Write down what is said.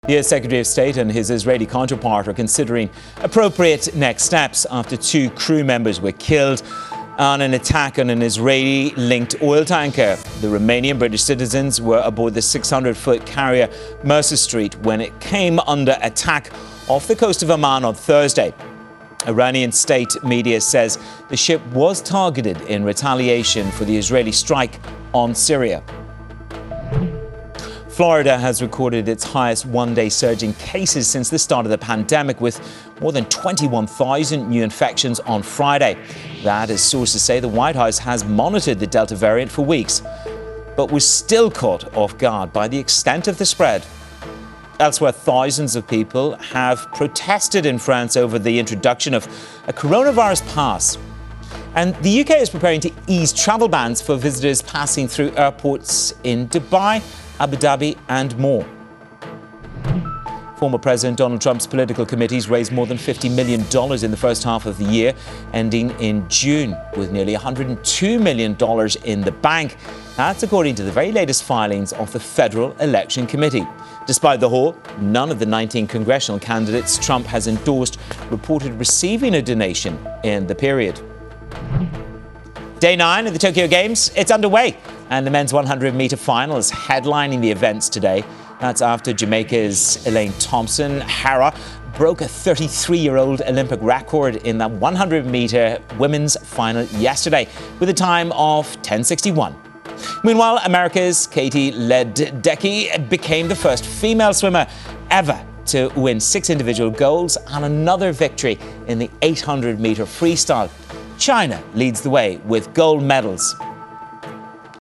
The US Secretary of State and his Israeli counterpart are considering appropriate next steps after 2 crew members were killed on an attack on an Israeli-linked oil tanker. The Romanian British citizens were aboard the 600-foot carrier Mercer Street when it came under attack off the coast of Oman on Thursday. Iranian state media says the ship was targeted in retaliation for the Israeli strike on Syria. Florida has recorded its highest one-day surge in cases since the start of the pandemic, with more than 21,000 new infections on Friday. That, as sources say, the White House has monitored the Delta variant for weeks, but was still caught off guard by the extent of the spread. Elsewhere, thousands of people have protested in France over the introduction of a coronavirus pass. And the UK is preparing to ease travel bans for visitors passing through airports in Dubai, Abu Dhabi and more. Former President Donald Trump's political committees raised more than $50 million in the first half of the year, ending in June with nearly $102 million in the bank. That's according to the very latest filings of the Federal Election Committee. Despite the haul, none of the 19 congressional candidates Trump has endorsed reported receiving a donation in the period. Day 9 of the Tokyo Games, it's underway, and the men's 100-meter final is headlining the events today. That's after Jamaica's Elaine Thompson-Herah broke a 33-year-old Olympic record in the 100-meter women's final yesterday with a time of 10:61. Meanwhile, America's Katie Ledecky became the first female swimmer ever to win 6 individual golds and another victory in the 800-meter freestyle. China leads the way with gold medals.